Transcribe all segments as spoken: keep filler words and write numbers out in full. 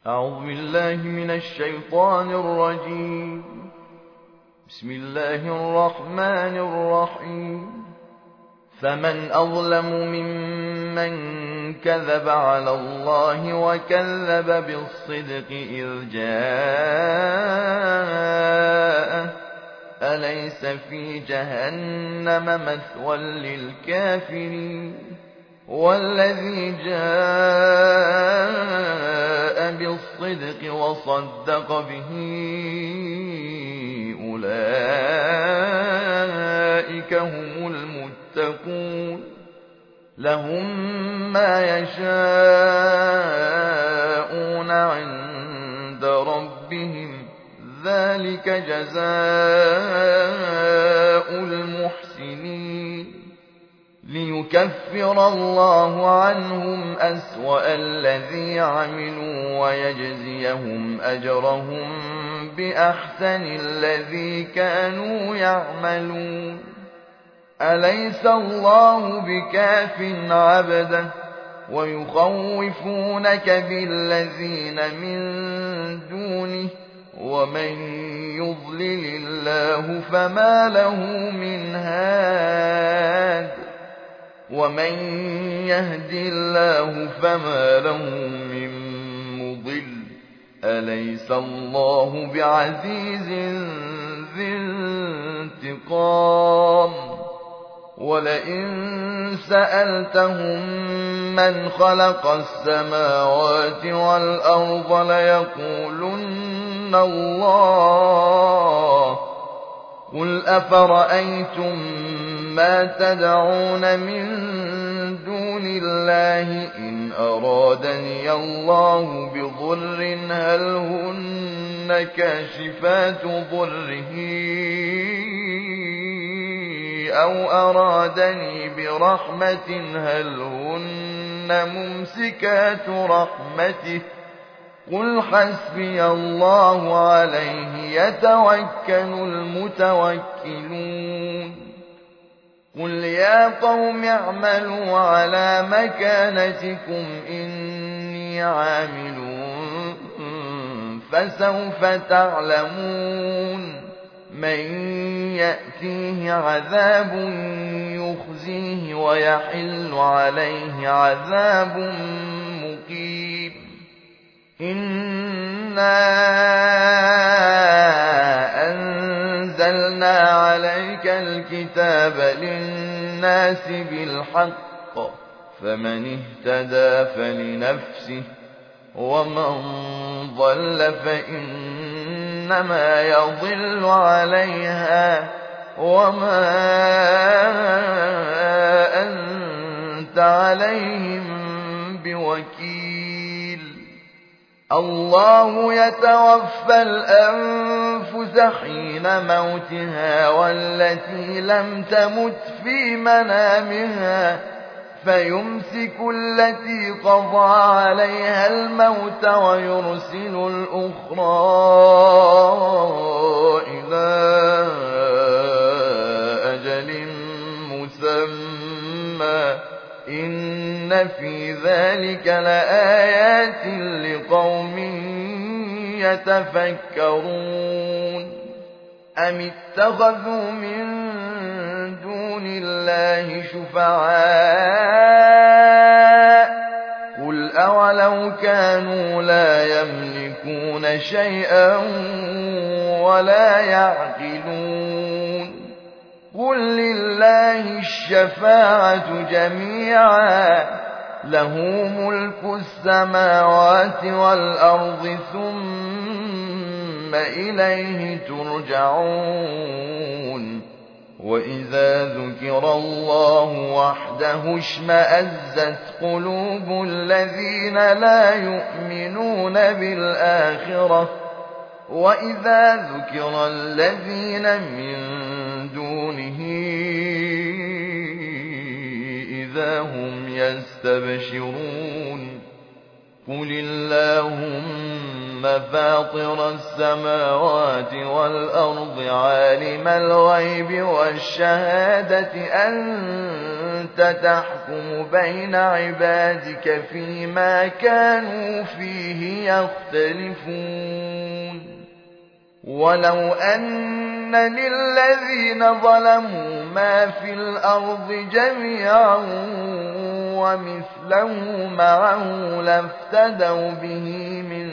أعوذ بالله من الشيطان الرجيم. بسم الله الرحمن الرحيم. فمن أظلم ممن كذب على الله وكذب بالصدق إذ جاءه أليس في جهنم مثوى للكافرين والذي جاء بالصدق وصدق به أولئك هم المتقون لهم ما يشاءون عند ربهم ذلك جزاء المحسنين ليكفر الله عنهم أسوأ الذي عملوا ويجزيهم أجرهم بأحسن الذي كانوا يعملون أليس الله بكاف عبده ويخوفونك بالذين من دونه ومن يضلل الله فما له من هاد ومن يهد الله فما له من مضل أليس الله بعزيز ذي انتقام ولئن سألتهم من خلق السماوات والأرض ليقولن الله قل أفرأيتم ما تدعون من دون الله إن أرادني الله بضر هل هن كاشفات ضره أو أرادني برحمة هل هن ممسكات رحمته قل حسبي الله عليه يتوكل المتوكلون قل يا قوم اعملوا على مكانتكم إني عامل فسوف تعلمون من يأتيه عذاب يخزيه ويحل عليه عذاب مقيم إنا أنزلنا عليك الكتاب للناس بالحق فمن اهتدى فلنفسه ومن ضل فإنما يضل عليها وما أنت عليهم بوكيل الله يتوفى الأنفس حين موتها والتي لم تمت في منامها فيمسك التي قضى عليها الموت ويرسل الأخرى إلى أجل مسمى إن في ذلك لآيات لقوم يتفكرون أم اتخذوا من دون الله شفعاء قل أولو كانوا لا يملكون شيئا ولا يعقلون قل لله الشفاعة جميعا له ملك السماوات والأرض ثم إليه ترجعون وإذا ذكر الله وحده اشمأزت قلوب الذين لا يؤمنون بالآخرة وإذا ذكر الذين من دونه إذا هم يستبشرون قل اللهم فاطر السماوات والأرض عالم الغيب والشهادة أنت كنت تحكم بين عبادك فيما كانوا فيه يختلفون ولو أن للذين ظلموا ما في الأرض جميعا ومثله معه لافتدوا به من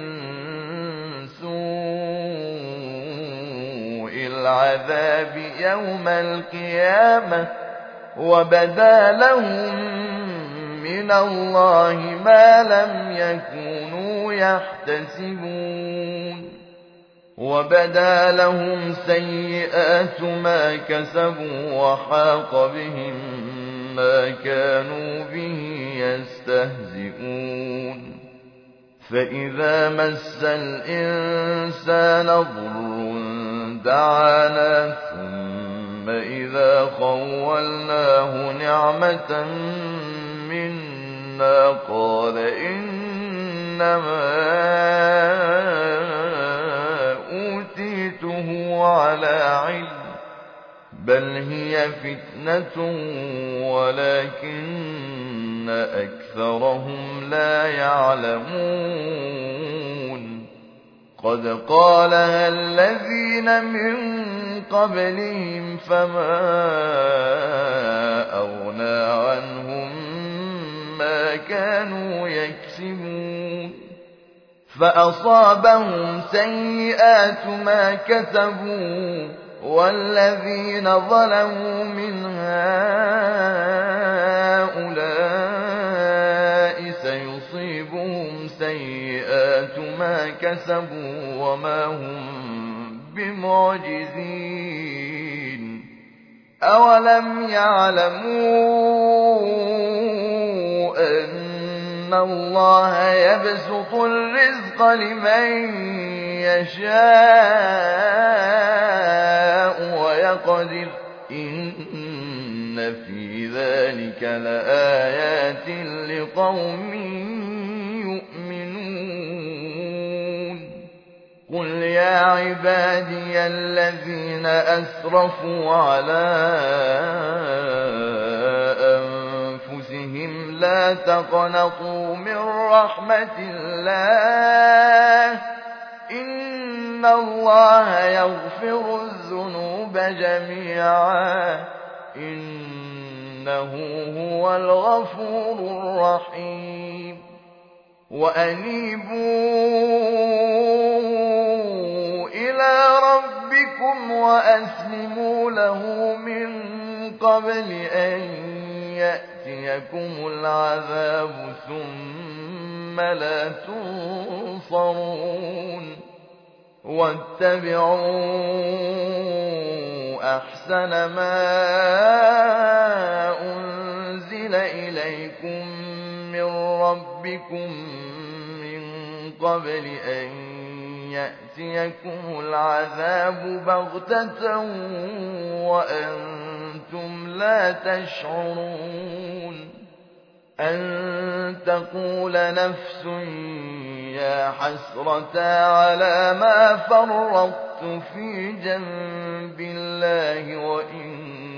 سوء العذاب يوم القيامة وبدا لهم من الله ما لم يكونوا يحتسبون وبدا لهم سيئات ما كسبوا وحاق بهم ما كانوا به يستهزئون فإذا مس الإنسان ضر دعانا ثم إذا خولناه نعمة منا قال إنما أوتيته على علم بل هي فتنة ولكن أكثرهم لا يعلمون قد قالها الذين من قبلهم فما أغنى عنهم ما كانوا يكسبون فأصابهم سيئات ما كسبوا والذين ظلموا من هؤلاء سيصيبهم سيئات ما كسبوا وما هم بمعجزين أولم يعلموا أن الله يبسط الرزق لمن يشاء ويقدر إن في ذلك لآيات لقوم يؤمنون قل يا عبادي الذين أسرفوا على أنفسهم لا تقنطوا من رحمة الله إن الله يغفر الذنوب جميعا إنه هو الغفور الرحيم وأنيبوا إلى ربكم وأسلموا له من قبل أن يأتيكم العذاب ثم لا تنصرون واتبعوا أحسن ما أنزل إليكم من ربكم من قبل أن يأتيكم العذاب بغتة وأنتم لا تشعرون أن تقول نفس يا حسرة على ما فرطت في جنب الله وإن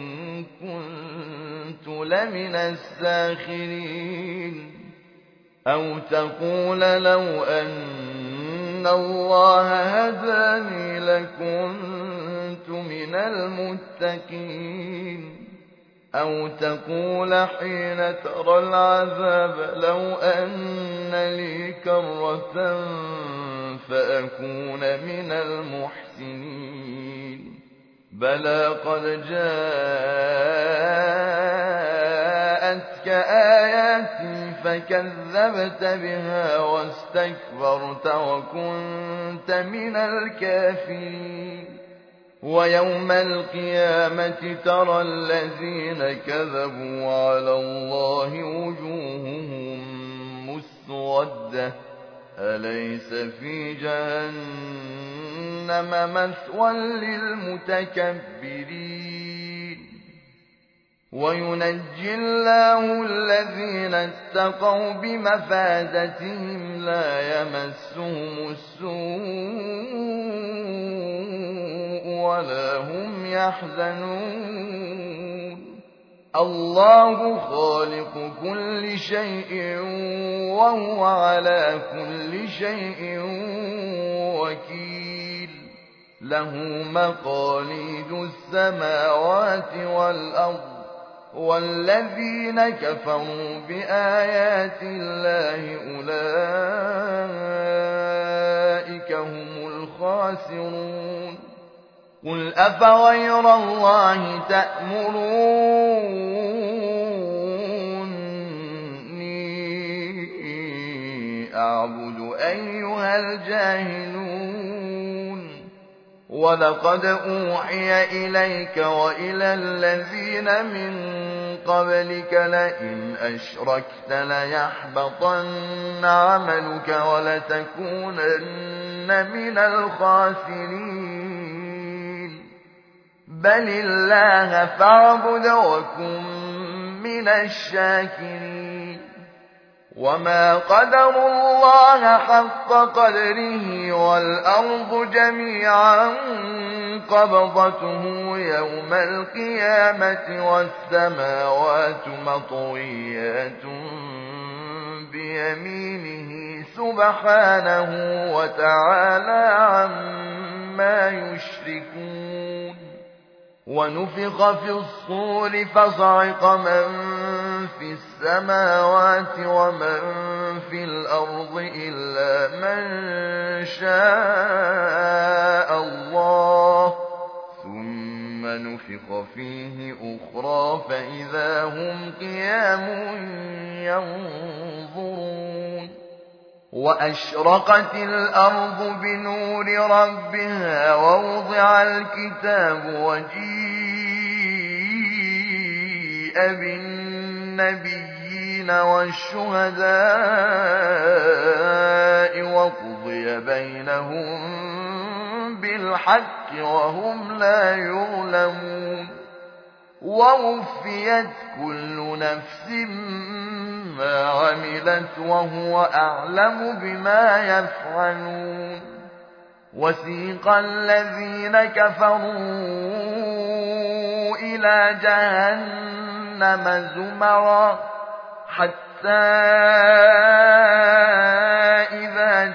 كنت لمن الساخرين أو تقول لو أن الله هداني لكنت من المتقين أو تقول حين ترى العذاب لو أن لي كرة فأكون من المحسنين بلى قد جاءتك آياتي فكذبت بها واستكبرت وكنت من الكافرين ويوم القيامة ترى الذين كذبوا على الله وجوههم مسودة أليس في جهنم مثوى للمتكبرين وينجي الله الذين اتقوا بمفازتهم لا يمسهم السوء ولا هم يحزنون الله خالق كل شيء وهو على كل شيء وكيل له مقاليد السماوات والأرض والذين كفروا بآيات الله أولئك هم الخاسرون قل أفغير الله تأمروني أعبد أيها الجاهلون ولقد أوحي إليك وإلى الذين من قبلك لئن أشركت ليحبطن عملك ولتكونن من الخاسرين بل الله فاعبد وكن من الشاكرين وما قدروا الله حق قدره والأرض جميعا قبضته يوم القيامة والسماوات مطويات بيمينه سبحانه وتعالى عما يشركون ونفخ في الصور فصعق من في السماوات ومن في الأرض إلا من شاء الله ثم نفخ فيه أخرى فإذا هم قيام ينظرون وأشرقت الأرض بنور ربها ووضع الكتاب وجيء بالنبيين والشهداء وقضي بينهم بالحق وهم لا يظلمون ووفيت كل نفس ما عملت وهو أعلم بما يفعلون وسيق الذين كفروا إلى جهنم زمرا حتى إذا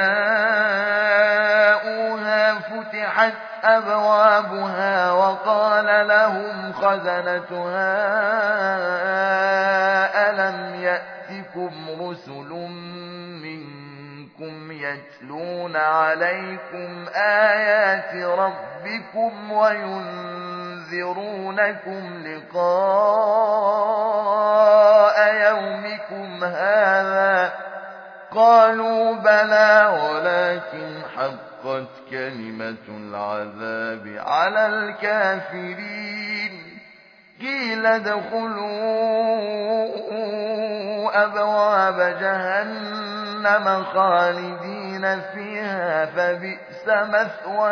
جاءوها فتحت أبوابها وقال لهم خزنتها ألم يأتكم رسل منكم يتلون عليكم آيات ربكم وينذرونكم لقاء يومكم هذا قالوا بلى ولكن حقت كلمة العذاب على الكافرين قيل ادخلوا أبواب جهنم خالدين فيها فبئس مثوى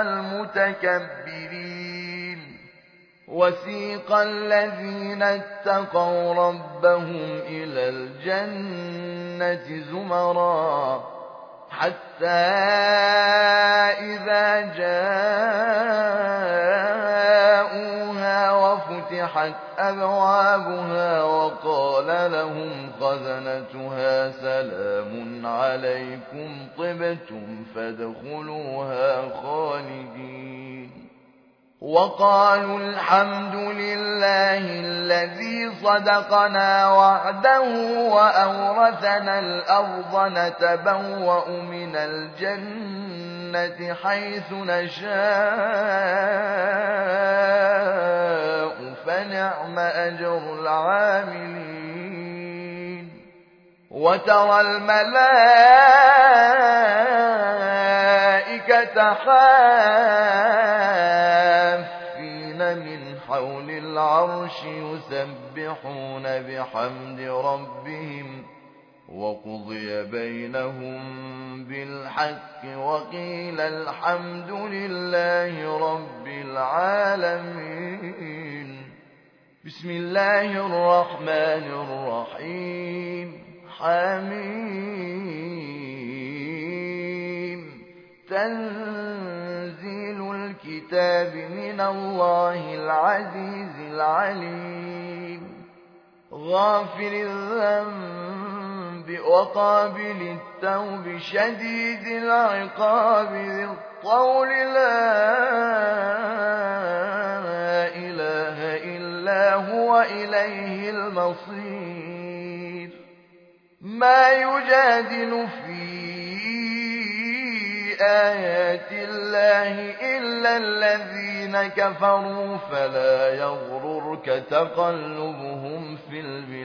المتكبرين وسيق الذين اتقوا ربهم إلى الجنة زمرا حتى إذا جاءوها وفتحت أبوابها وقال لهم خزنتها سلام عليكم طبتم فادخلوها خالدين وقالوا الحمد لله الذي صدقنا وعده وأورثنا الأرض نتبوأ من الجنة حيث نشاء فنعم أجر العاملين وترى الملائكة حافين من حول العرش يسبحون بحمد ربهم وقضي بينهم بالحق وقيل الحمد لله رب العالمين بسم الله الرحمن الرحيم حميم تنزيل الكتاب من الله العزيز العليم غافر الذنب وقابل التوب شديد العقاب ذي الطول لا إله إلا هو إليه المصير ما يجادل في آيات الله إلا الذين كفروا فلا يغررك تقلبهم في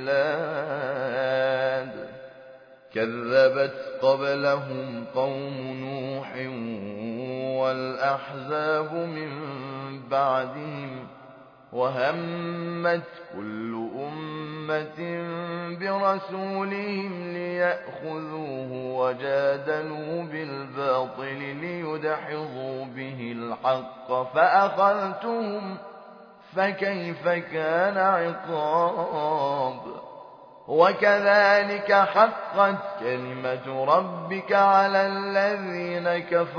البلاد كذبت قبلهم قوم نوح والأحزاب من بعدهم وهمت كل أمة برسولهم ليأخذوه وجادلوا بالباطل ليدحضوا به الحق فأخذتهم فكيف كان عقاب وكذلك حقت كلمة ربك على الذين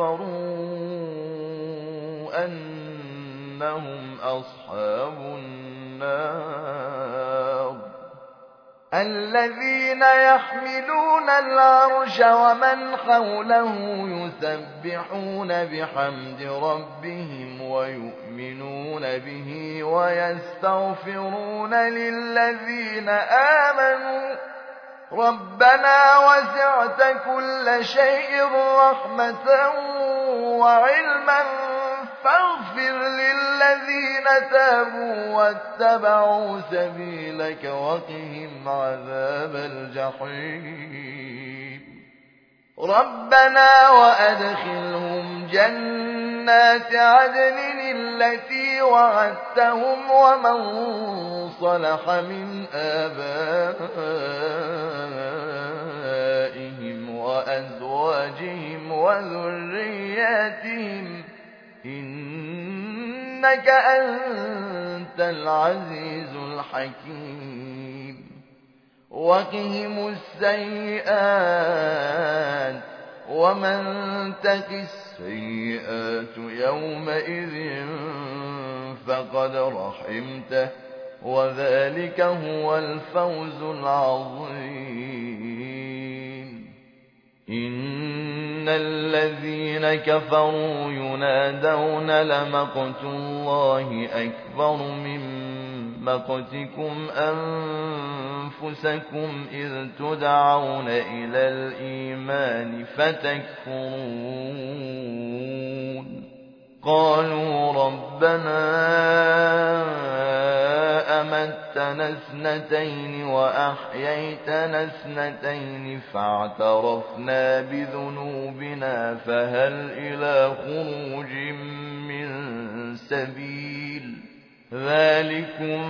كفروا أنهم أصحاب النار الذين يحملون العرش ومن حوله يسبحون بحمد ربهم ويؤمنون به ويستغفرون للذين آمنوا ربنا وسعت كل شيء رحمة وعلما فاغفر للذين تابوا واتبعوا سبيلك وقهم عذاب الجحيم ربنا وأدخلهم جنات عدن التي وعدتهم ومن صلح من آبائهم وأزواجهم وذرياتهم إنك أنت العزيز الحكيم وقهم السيئات ومن تق السيئات يومئذ فقد رحمته وذلك هو الفوز العظيم إن الذين كفروا ينادون لمقت الله أكبر من مقتكم أنفسكم إذ تدعون إلى الإيمان فتكفرون قالوا ربنا أمتنا اثنتين وأحييتنا اثنتين فاعترفنا بذنوبنا فهل إلى خروج من سبيل ذلكم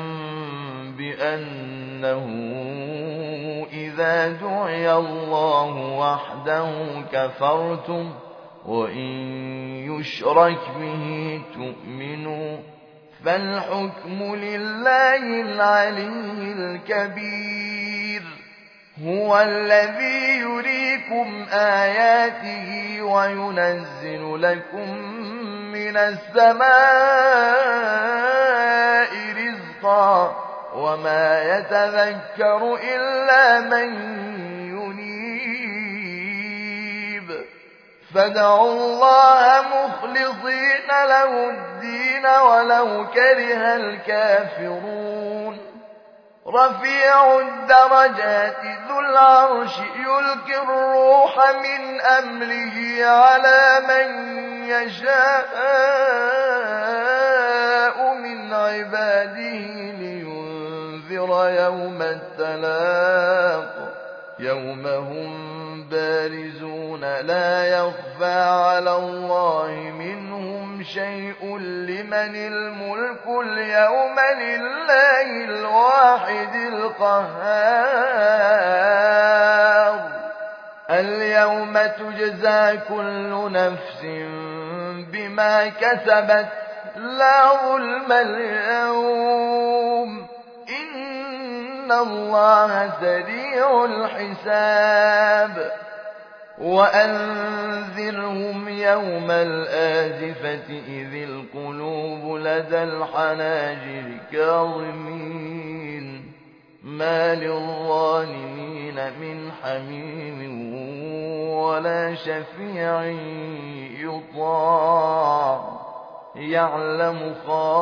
بأنه إذا دعي الله وحده كفرتم وإن يشرك به تؤمنوا فالحكم لله العلي الكبير هو الذي يريكم آياته وينزل لكم من السماء رزقا وما يتذكر إلا من ينيب فادعوا الله مخلصين له الدين ولو كره الكافرون رفيع الدرجات ذو العرش يلقي الروح من أمره على من يشاء من عباده لينذر يوم التلاق يوم هم بارزون لا يخفى على الله منهم شيء لمن الملك اليوم لله الواحد القهار اليوم تجزى كل نفس بما كسبت لا ظلم اليوم إن الله سريع الحساب وأنذرهم يوم الآزفة إذ القلوب لدى الحناجر كاظمين ما للظالمين من حميم ولا شفيع يطاع يعلم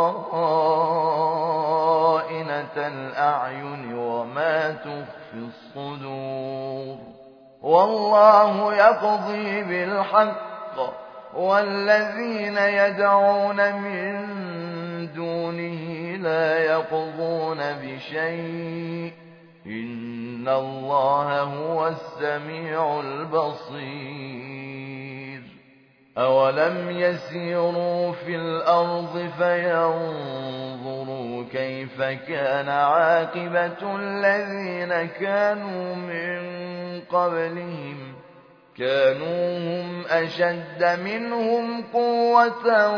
خائنة الأعين وما تخفي الصدور والله يقضي بالحق والذين يدعون من دونه لا يقضون بشيء إن الله هو السميع البصير أولم يسيروا في الأرض فينظروا كيف كان عاقبة الذين كانوا من قبلهم كانوا هم أشد منهم قوة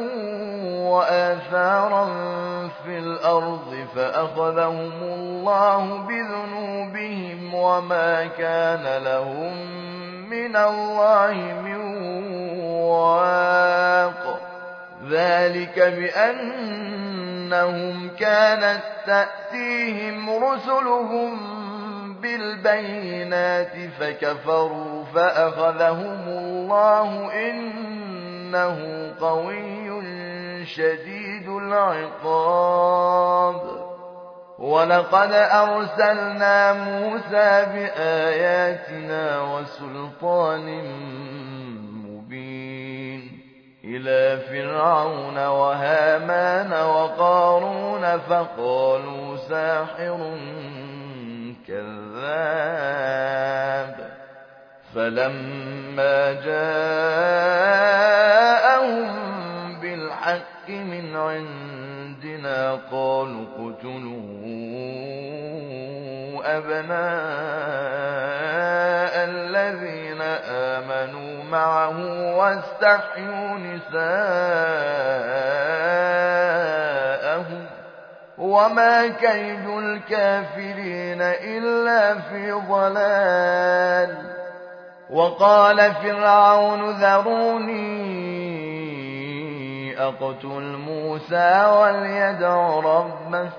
وآثارا في الأرض فأخذهم الله بذنوبهم وما كان لهم من الله من واق ذلك بأنهم كانت تأتيهم رسلهم بالبينات فكفروا فأخذهم الله إنه قوي شديد العقاب ولقد أرسلنا موسى بآياتنا وسلطان مبين إلى فرعون وهامان وقارون فقالوا ساحر كذاب فلما جاءهم بالحق من عندنا قالوا اقتلوا أبناء الذين آمنوا معه واستحيوا نساءهم وما كيد الكافرين إلا في ضلال وقال فرعون ذروني أقتل موسى وليدع ربه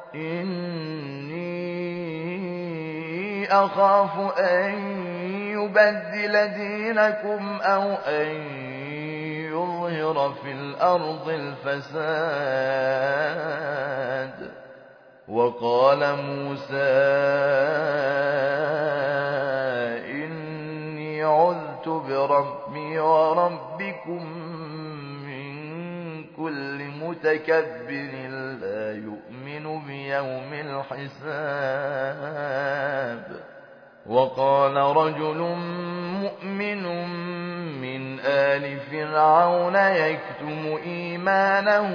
إني أخاف أن يبدل دينكم أو أن يظهر في الأرض الفساد وقال موسى إني عذت بربي وربكم من كل متكبر لا يؤمن بيوم الحساب وقال رجل مؤمن من آل فرعون يكتم إيمانه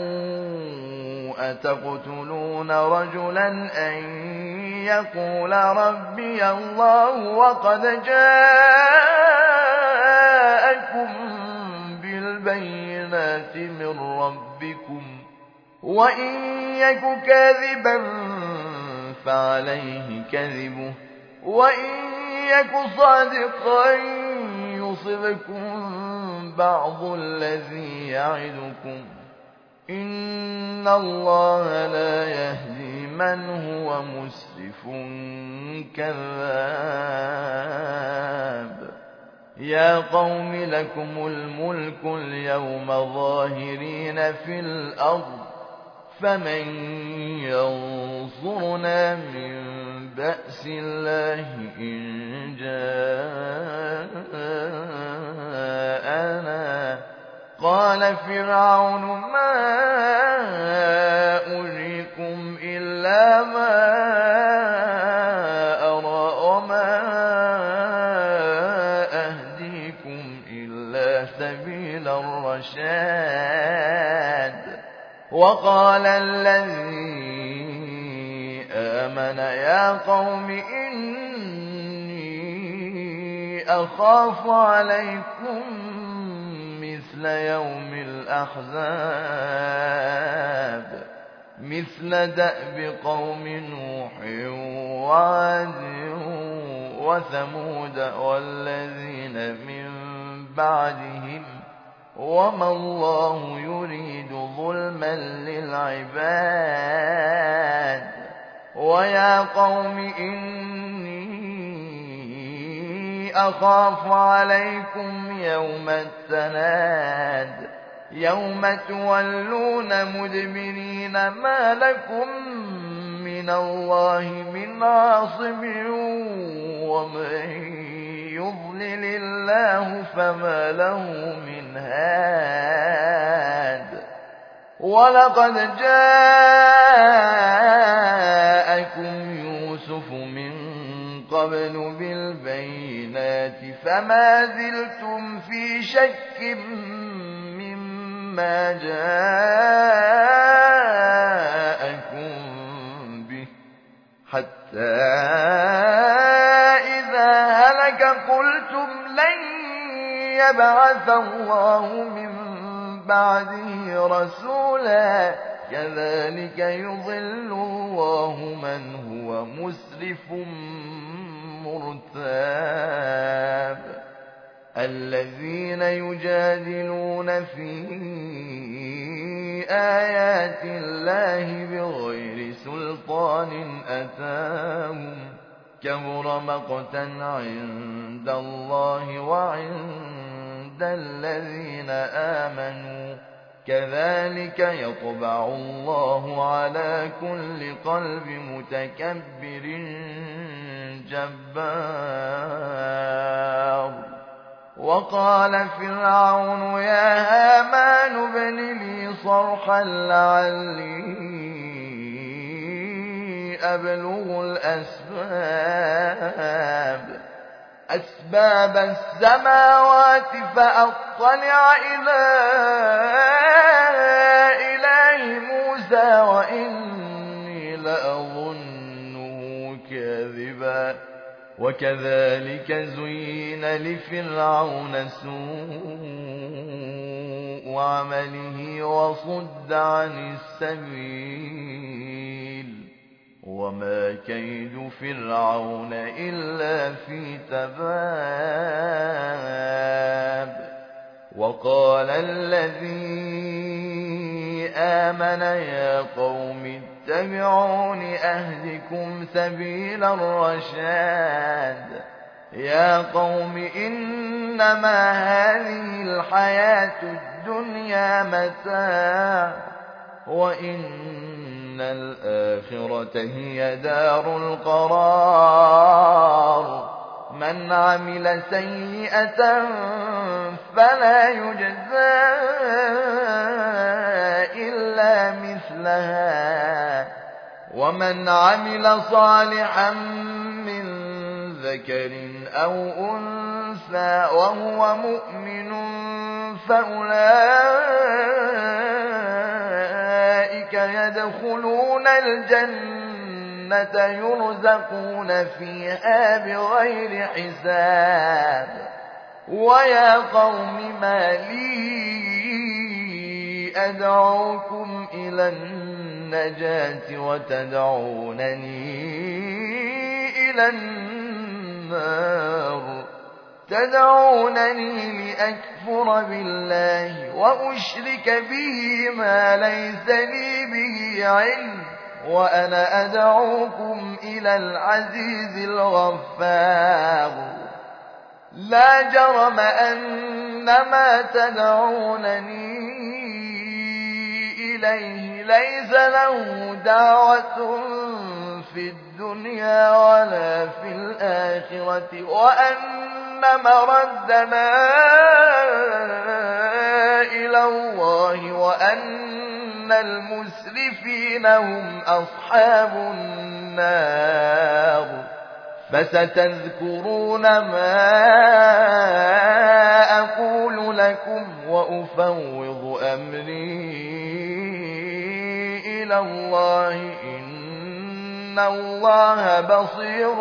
أتقتلون رجلا أن يقول ربي الله وقد جاءكم بالبينات من ربكم وإن يك كاذبا فعليه كذبه وإن يك صادقا يصبكم بعض الذي يعدكم إن الله لا يهدي من هو مسرف كذاب يا قوم لكم الملك اليوم ظاهرين في الأرض فمن ينصرنا من بأس الله إن جاءنا قال فرعون ما أريكم إلا ما أرى وما أهديكم إلا سبيل الرشاد وقال الذي آمن يا قوم إني أخاف عليكم مثل يوم الأحزاب مثل دأب قوم نوح وعاد وثمود والذين من بعدهم وما الله يريد ظلما للعباد ويا قوم إني أخاف عليكم يوم التناد يوم تولون مدبرين ما لكم من الله من عاصم ومن يضلل الله فما له من هاد ولقد جاءكم يوسف من قبل بالبينات فما زلتم في شك مما جاءكم به حتى إذا هلك قلتم لن يبعث الله من بعده رسولا كذلك يضل الله من هو مسرف مرتاب الذين يجادلون في آيات الله بغير سلطان أتاهم كبر مقتا عند الله وعند الذين آمنوا كذلك يطبع الله على كل قلب متكبر جبار وقال فرعون يا هامان ابن لي صرحا لعلي أبلغ الأسباب أسباب السماوات فأطلع إلى إله موسى وإني لأظنه كاذبا وكذلك زين لفرعون سوء عمله وصد عن السبيل وما كيد فرعون إلا في تباب وقال الذي آمن يا قوم اتبعون أهدكم سبيل الرشاد يا قوم إنما هذه الحياة الدنيا متاع وإن الآخرة هي دار القرار من عمل سيئة فلا يجزى إلا مثلها ومن عمل صالحا من ذكر أو أنثى وهو مؤمن فأولئك يدخلون الجنة يرزقون فيها بغير حساب ويا قوم ما لي أدعوكم إلى النجاة وتدعونني إلى النار تدعونني لأكفر بالله وأشرك به ما ليس لي به علم وأنا أدعوكم إلى العزيز الغفار لا جرم أن ما تدعونني إليه ليس له دعوة في الدنيا ولا في الآخرة وأن مردنا إلى الله وأن المسرفين هم أصحاب النار فستذكرون ما أقول لكم وأفوض أمري إلى الله إن الله بصير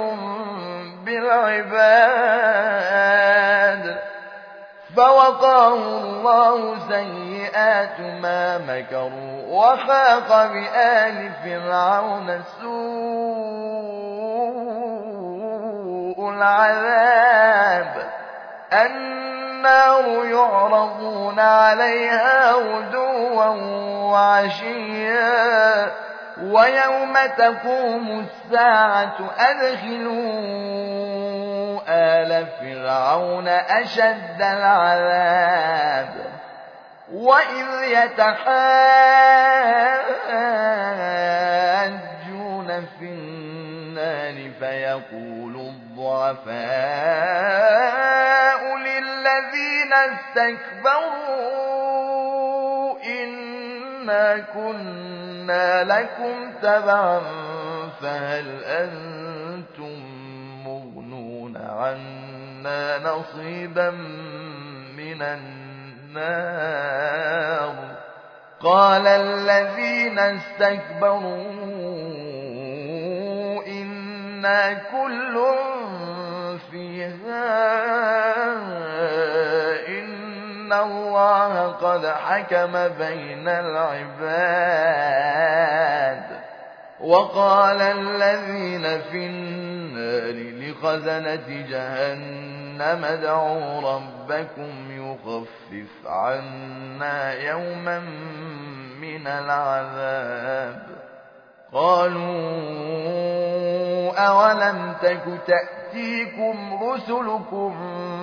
بالعباد فوقاه الله سيئات ما مكروا وخاق بآل فرعون سوء العذاب النار يعرضون عليها غدوا وعشيا ويوم تقوم الساعة أدخلوا آل فرعون أشد العذاب وإذ يتحاجون في النار فيقول الضعفاء للذين استكبروا إنا كنا لكم تبعا فهل أنتم مغنون عنا نصيبا من النار قال الذين استكبروا إنا كل فيها إن الله قد حكم بين العباد وقال الذين في النار لخزنة جهنم ادعوا ربكم يخفف عنا يوما من العذاب قالوا أولم تك تأتيكم رسلكم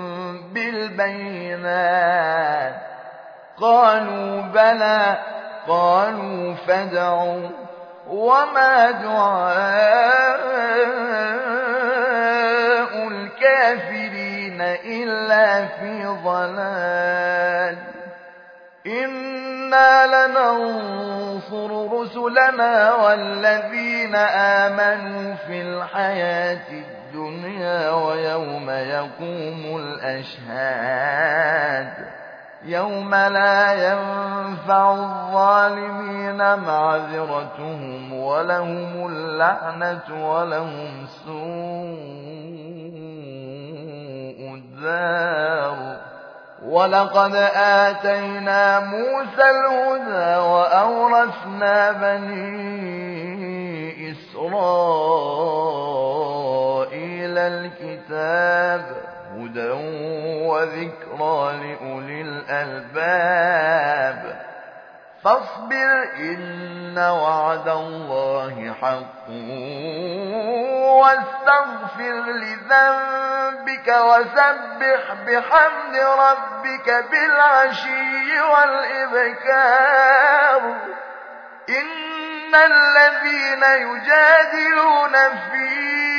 بالبينات قالوا بلى قالوا فادعوا وما دعاء الكافرين إلا في ضلال إنا لننصر رسلنا والذين آمنوا في الحياة الدنيا ويوم يقوم الأشهاد يوم لا ينفع الظالمين معذرتهم ولهم اللعنة ولهم سوء الدار ولقد آتينا موسى الهدى وأورثنا بني إسرائيل الكتاب هدى وذكرى لأولي الألباب فاصبر إن وعد الله حق واستغفر لذنبك وسبح بحمد ربك بالعشي والإبكار إن الذين يجادلون في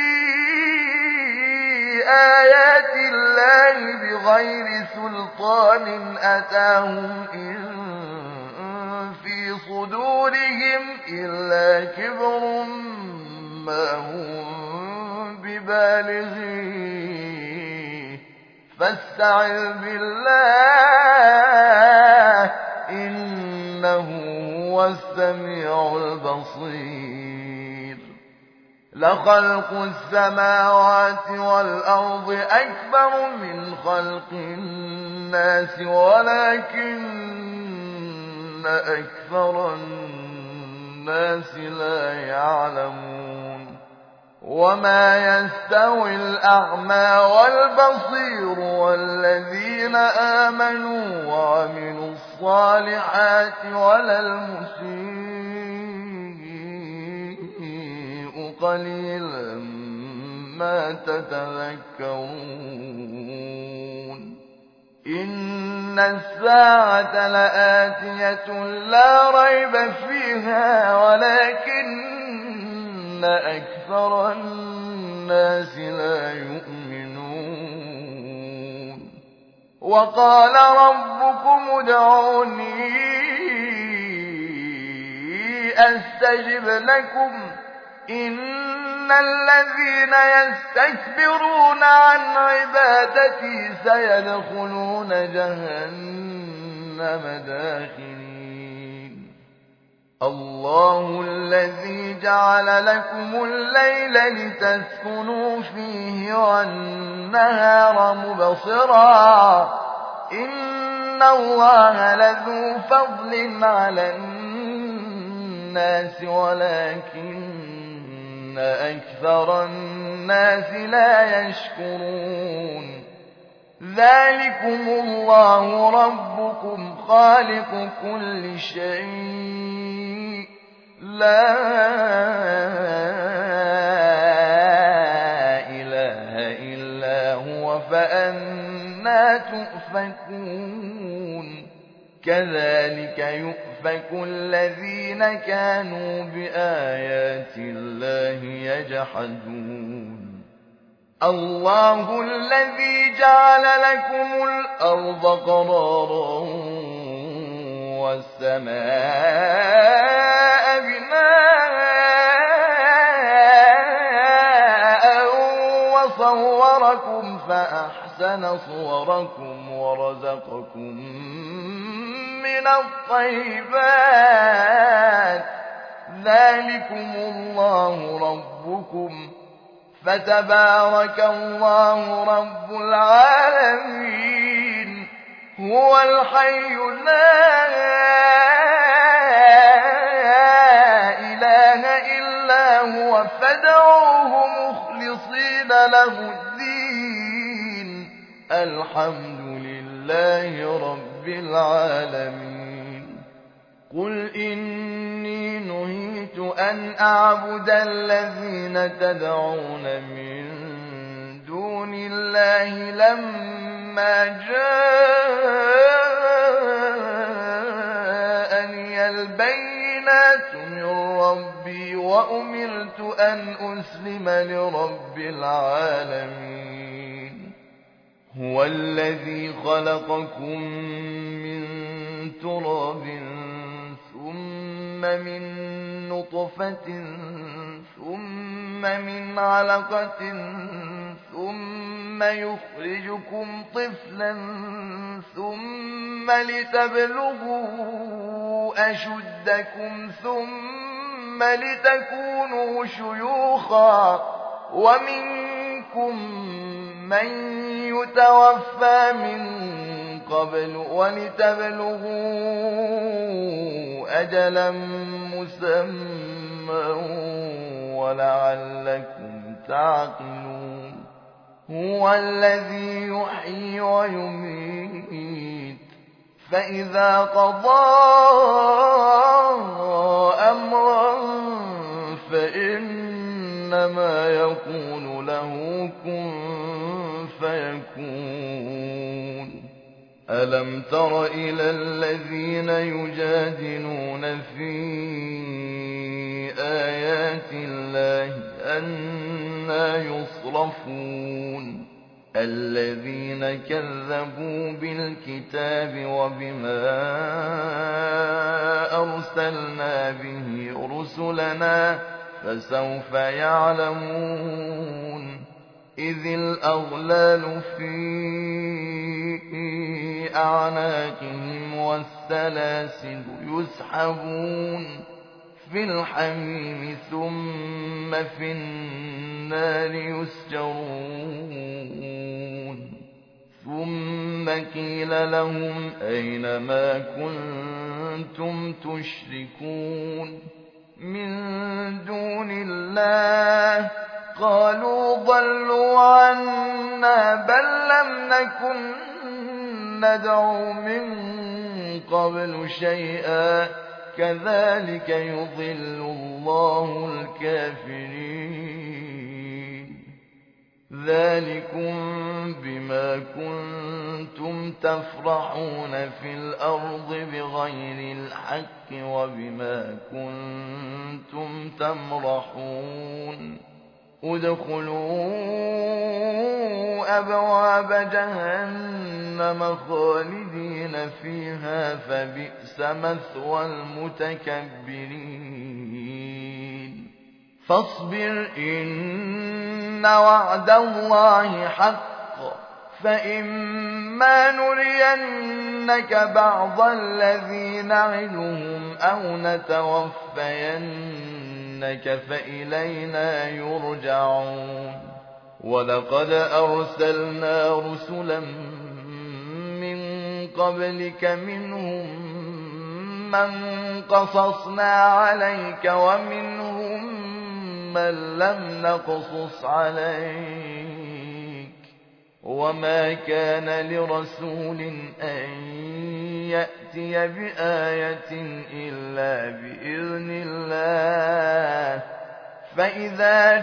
آيات الله بغير سلطان أتاهم إن في صدورهم إلا كبر ما هم ببالغيه فاستعذ بالله إنه هو السميع البصير لخلق السماوات والأرض أكبر من خلق الناس ولكن أكثر الناس لا يعلمون وما يستوي الأعمى والبصير والذين آمنوا وعملوا الصالحات ولا المسيء قليلا ما تتذكرون إن الساعة لآتية لا ريب فيها ولكن أكثر الناس لا يؤمنون وقال ربكم ادعوني أستجب لكم إن الذين يستكبرون عن عبادتي سيدخلون جهنم داخرين الله الذي جعل لكم الليل لتسكنوا فيه والنهار مبصرا إن الله لذو فضل على الناس ولكن أكثر الناس لا يشكرون ذلكم الله ربكم خالق كل شيء لا إله إلا هو فأنى تؤفكون كذلك يؤفك الذين كانوا بآيات الله يجحدون الله الذي جعل لكم الأرض قرارا والسماء بناء وصوركم فأحسن صوركم ورزقكم من الطيبات ذلكم الله ربكم فتبارك الله رب العالمين هو الحي لا إله إلا هو فادعوه مخلصين له الدين الحمد لله رب العالمين قل إني نهيت أن أعبد الذين تدعون من دون الله لما جاءني البينات من ربي وأمرت أن أسلم لرب العالمين هو الذي خلقكم من تراب ثم من نطفة ثم من علقة ثم يخرجكم طفلا ثم لتبلغوا أشدكم ثم لتكونوا شيوخا ومنكم من يتوفى من قبل ولتبلغوا أجلا مسمى ولعلكم تعقلون هو الذي يحيي ويميت فإذا قضى أمرا فإنما يقول له كن فيكون ألم تر إلى الذين يجادلون في آيات الله أنى يصرفون الذين كذبوا بالكتاب وبما أرسلنا به رسلنا فسوف يعلمون إذ الأغلال في أعناقهم والسلاسل يسحبون في الحميم ثم في النار يسجرون ثم قيل لهم أين ما كنتم تشركون من دون الله قالوا ضلوا عنا بل لم نكن ندعو من قبل شيئا كذلك يضل الله الكافرين ذلكم بما كنتم تفرحون في الأرض بغير الحق وبما كنتم تمرحون ادخلوا أبواب جهنم خالدين فيها فبئس مثوى المتكبرين فاصبر إن وعد الله حق فإما نرينك بعض الذي نعدهم أو نتوفينك فإلينا يرجعون ولقد أرسلنا رسلا من قبلك منهم من قصصنا عليك ومنهم من لم نقصص عليك وما كان لرسول أن يأتي بآية إلا بإذن الله فإذا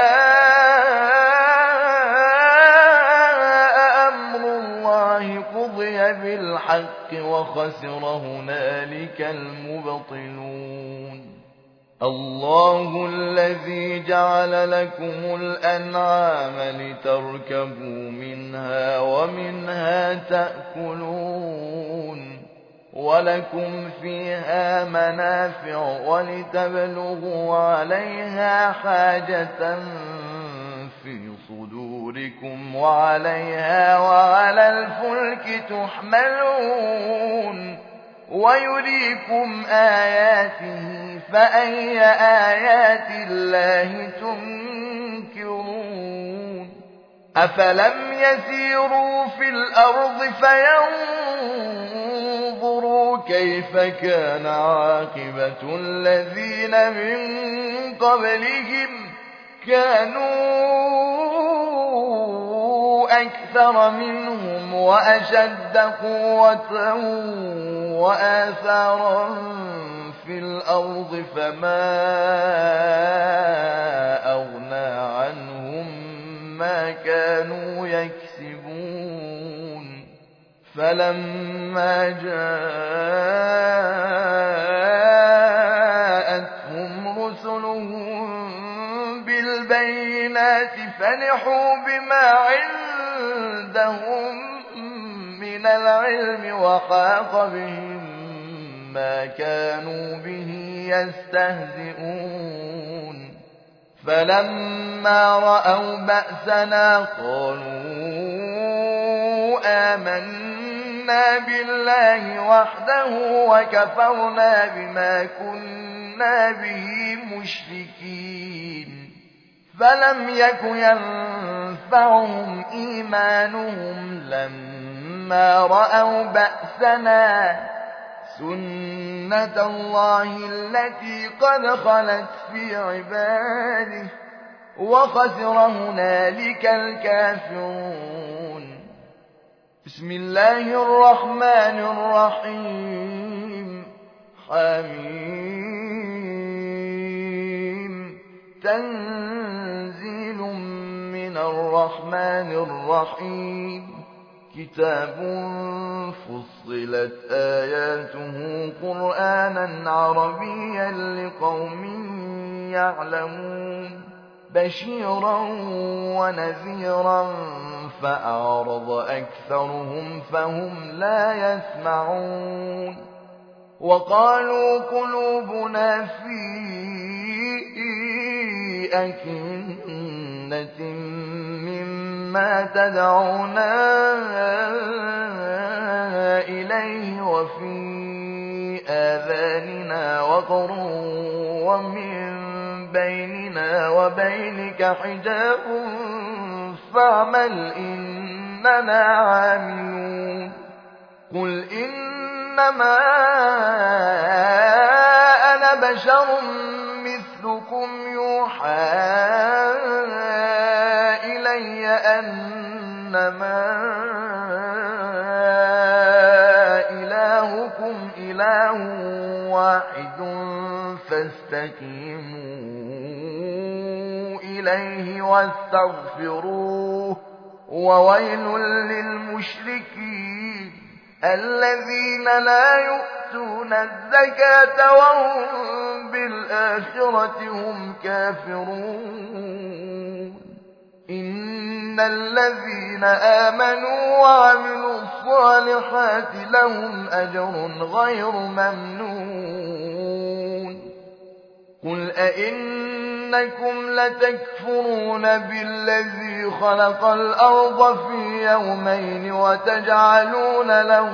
جاء أمر الله قضي بالحق وخسر هنالك المبطلون الله الذي جعل لكم الأنعام لتركبوا منها ومنها تأكلون ولكم فيها منافع ولتبلغوا عليها حاجة في صدوركم وعليها وعلى الفلك تحملون ويريكم آياته فأي آيات الله تنكرون أفلم يسيروا في الأرض فينظروا كيف كان عاقبة الذين من قبلهم كانوا أكثر منهم وأشد قوة وآثارا في الأرض فما أغنى عنهم ما كانوا يكسبون فلما جاءتهم رسلهم بالبينات فرحوا بما عندهم من العلم وحاق بهم ما كانوا به يستهزئون فلما رأوا بأسنا قالوا آمنا بالله وحده وكفرنا بما كنا به مشركين فلم يك ينفعهم إيمانهم لما رأوا بأسنا سنة الله التي قد خلت في عباده وخسر هنالك الكافرون بسم الله الرحمن الرحيم حميم تنزيل من الرحمن الرحيم كتاب فصلت آياته قرآنا عربيا لقوم يعلمون بشيرا ونذيرا فأعرض أكثرهم فهم لا يسمعون وقالوا قلوبنا في أكنة مما تدعونا إليه وفي آذاننا وقر ومن بيننا وبينك حجاب فاعمل إننا عاملون قل إنما أنا بشر مثلكم يوحى إلي أنما إلهكم إله واحد فاستقيموا إليه واستغفروه وويل للمشركين الذين لا يؤتون الزكاة وهم بالآخرة هم كافرون إن الذين آمنوا وعملوا الصالحات لهم أجر غير ممنون قل أئنكم لتكفرون بالذي خلق الأرض في يومين وتجعلون له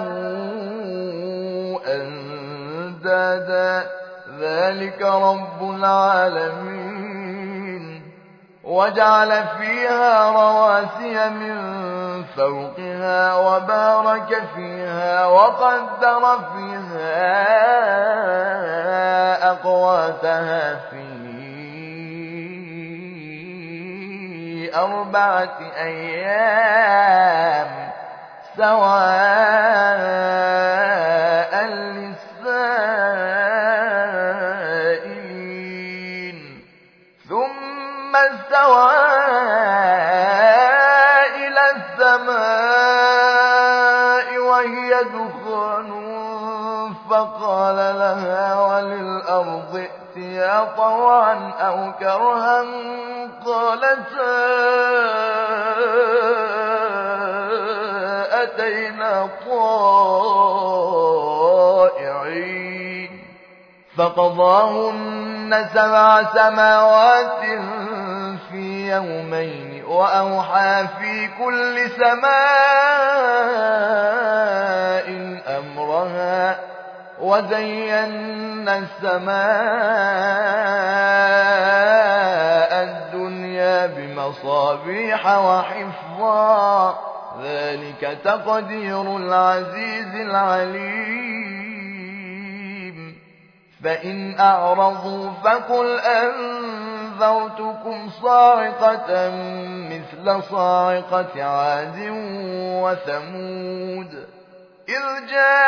أندادا ذلك رب العالمين وجعل فيها رواسي من فوقها وبارك فيها وقدر فيها أقواتها في أربعة أيام سواء فقال لها وللأرض ائتيا طوعا أو كرها قالتا أتينا طائعين فقضاهن سبع سماوات في يومين وأوحى في كل سماء أمرها وزينا السماء الدنيا بمصابيح وحفظا ذلك تقدير العزيز العليم فإن أعرضوا فقل أنذرتكم صاعقة مثل صاعقة عاد وثمود إذ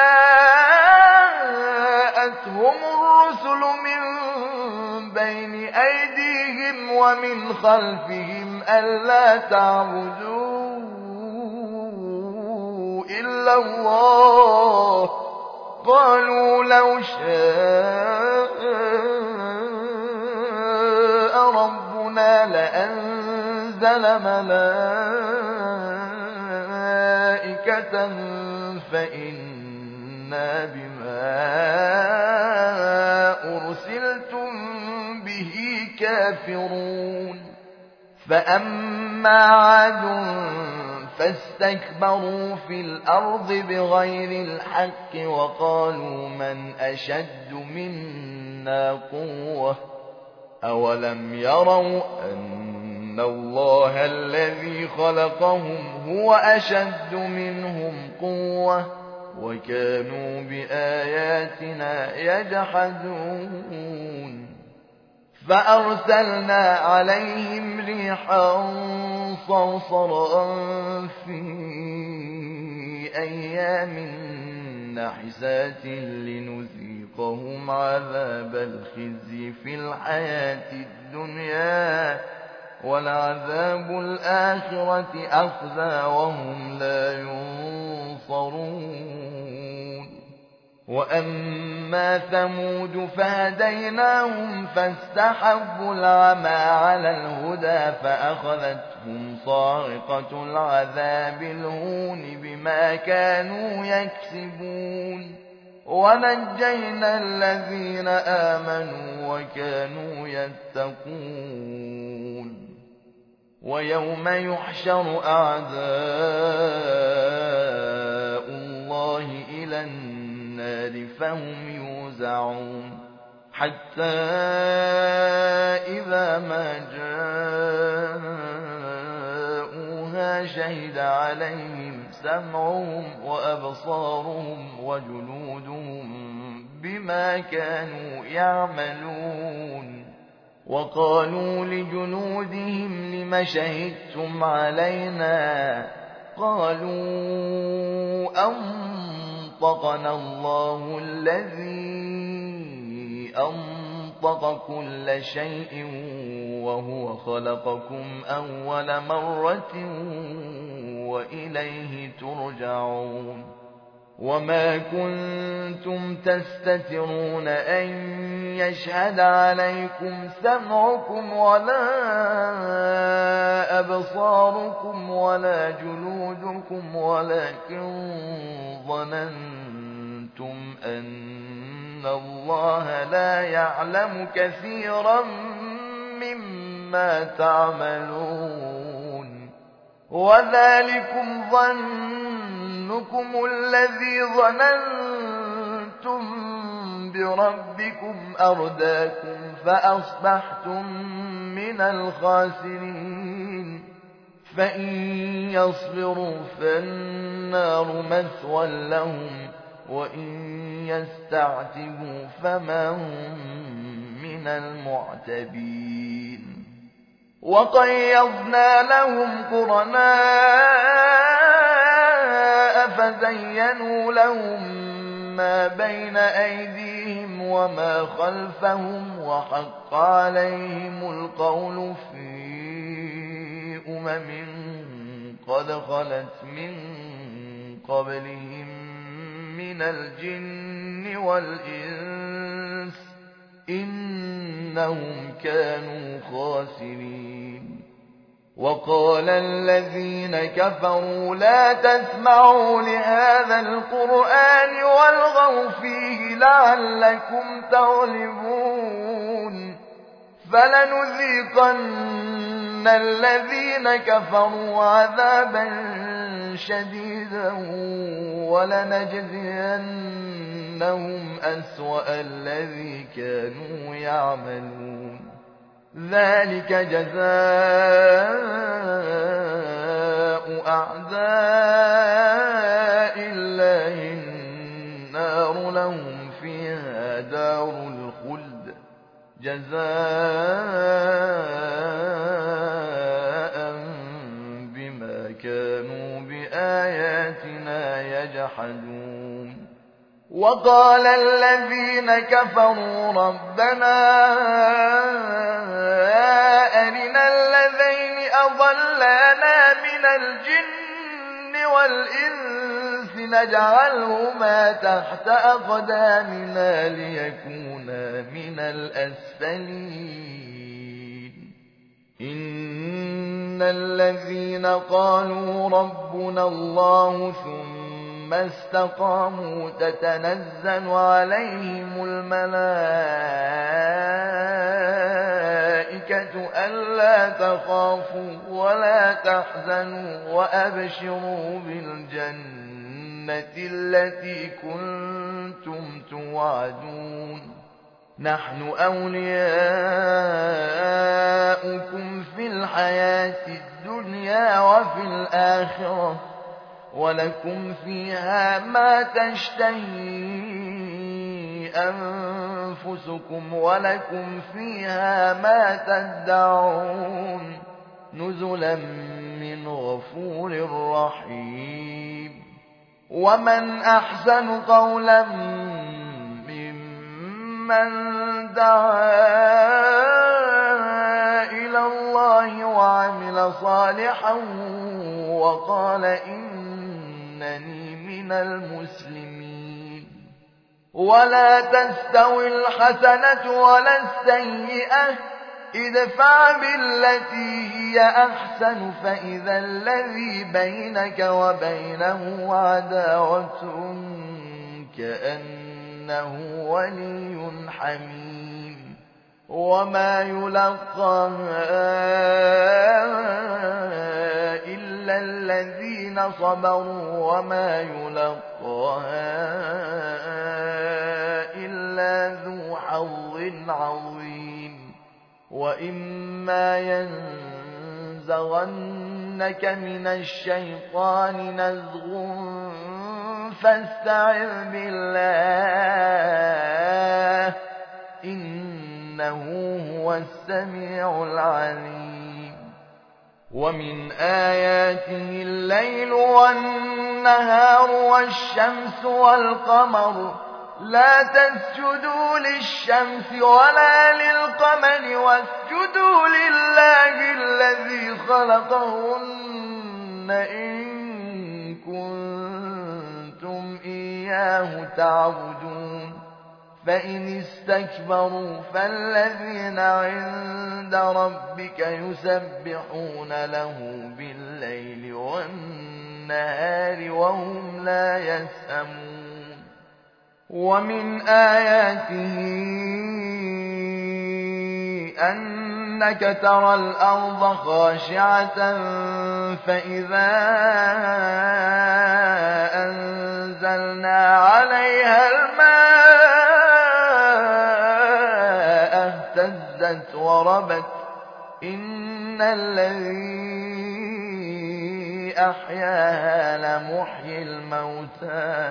جاءتهم الرسل من بين أيديهم ومن خلفهم ألا تعبدوا إلا الله قالوا لو شاء ربنا لأنزل ملائكة فإنا بما أرسلتم به كافرون فأما عاد فاستكبروا في الأرض بغير الحق وقالوا من أشد منا قوة أولم يروا أن الله الذي خلقهم هو أشد منهم قوة وكانوا بآياتنا يجحدون فأرسلنا عليهم ريحا صرصرا في أيام نحسات لنذيقهم عذاب الخزي في الحياة الدنيا ولعذاب الآخرة أخزى وهم لا ينصرون وأما ثمود فهديناهم فاستحبوا العمى على الهدى فأخذتهم صاعقة العذاب الهون بما كانوا يكسبون ونجينا الذين آمنوا وكانوا يتقون ويوم يحشر أعداء الله إلى النار فهم يوزعون حتى إذا ما جاءوها شهد عليهم سمعهم وأبصارهم وجلودهم بما كانوا يعملون وقالوا لجنودهم لم شهدتم علينا قالوا أنطقنا الله الذي أنطق كل شيء وهو خلقكم أول مرة وإليه ترجعون وما كنتم تستترون أن يشهد عليكم سمعكم ولا أبصاركم ولا جلودكم ولكن ظننتم أن الله لا يعلم كثيرا مما تعملون وذلكم ظنكم الذي ظننتم بربكم أرداكم فأصبحتم من الخاسرين فإن يصبروا فالنار مثوى لهم وإن يستعتبوا فما هم من المعتبين وقيضنا لهم قرناء فزينوا لهم ما بين أيديهم وما خلفهم وحق عليهم القول في أمم قد خلت من قبلهم من الجن والإنس إنهم كانوا خاسرين. وقال الذين كفروا لا تسمعوا لهذا القرآن والغوا فيه لعلكم تغلبون. فلنذيقن الذين كفروا عذابا شديدا ولنجزينهم أسوأ الذي كانوا يعملون. ذلك جزاء أعداء الله النار لهم فيها دار الخلد جزاء بما كانوا بآياتنا يجحدون. وقال الذين كفروا ربنا أرنا الذين أضلانا من الجن والإنس نجعلهما تحت أقدامنا ليكونا من الأسفلين. إن الذين قالوا ربنا الله ثم ما استقاموا تتنزل عليهم الملائكة ألا تخافوا ولا تحزنوا وأبشروا بالجنة التي كنتم توعدون. نحن أولياؤكم في الحياة الدنيا وفي الآخرة ولكم فيها ما تشتهي أنفسكم ولكم فيها ما تدعون نزلا من غفور رحيم. ومن أحسن قولا ممن دعا إلى الله وعمل صالحا وقال إنني من المسلمين. ولا تستوي الحسنة ولا السيئة ادفع بالتي هي أحسن فإذا الذي بينك وبينه عداوة كأنه ولي حميم. وما يلقاها إلا الذين صبروا وما يلقاها إلا ذو حظ عظيم. وإما ينزغنك من الشيطان نزغ فاستعذ بالله إنه هو السميع العليم. ومن آياته الليل والنهار والشمس والقمر لا تسجدوا للشمس ولا للقمر واسجدوا لله الذي خلقهن إن كنتم إياه تعبدون. فإن استكبروا فالذين عند ربك يسبحون له بالليل والنهار وهم لا يسأمون. ومن آياته أنك ترى الأرض خاشعة فإذا أنزلنا عليها الماء اهتزت وربت إن الذي أحياها لمحيي الموتى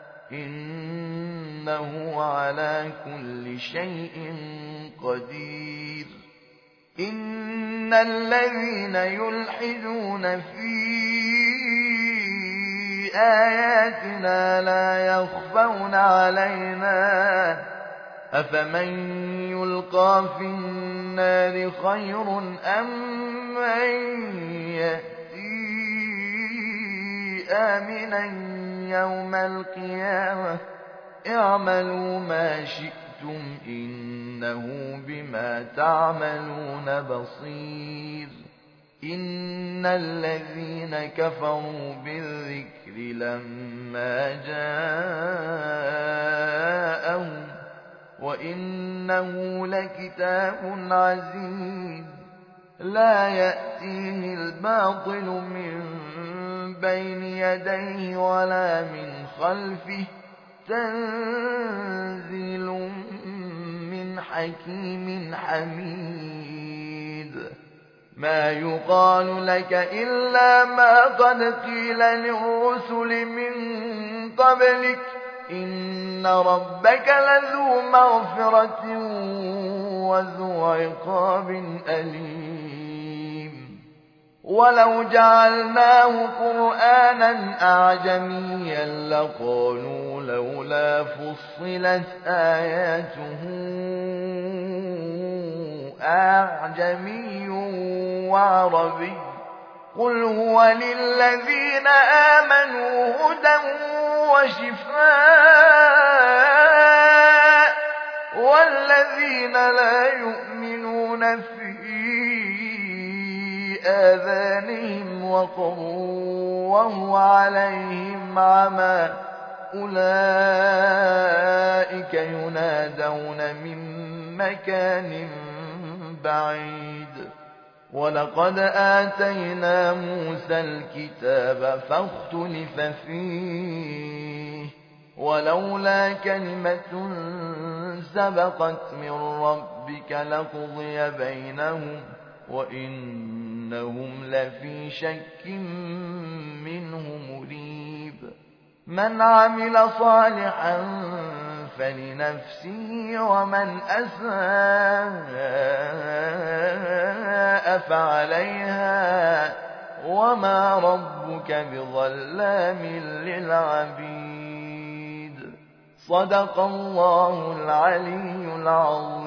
إنه على كل شيء قدير. إن الذين يلحدون في آياتنا لا يخفون علينا أفمن يلقى في النار خير أم من يأتي آمنا يوم القيامة اعملوا ما شئتم إنه بما تعملون بصير إن الذين كفروا بالذكر لما جاءهم وإنه لكتاب عزيز لا يأتيه الباطل من بين يديه ولا من خلفه تنزيل من حكيم حميد ما يقال لك إلا ما قد قيل للرسل من قبلك إن ربك لذو مغفرة وذو عقاب أليم ولو جعلناه قرآنا أعجميا لقالوا لولا فصلت آياته أعجمي وعربي قل هو للذين آمنوا هدى وشفاء والذين لا يؤمنون في آذانهم وقر وهو عليهم عمى أولئك ينادون من مكان بعيد ولقد آتينا موسى الكتاب فاختلف فيه ولولا كلمة سبقت من ربك لقضي بينهم وإنهم لفي شك منه مريب من عمل صالحا فلنفسه ومن أساء فعليها وما ربك بظلام للعبيد صدق الله العلي العظيم.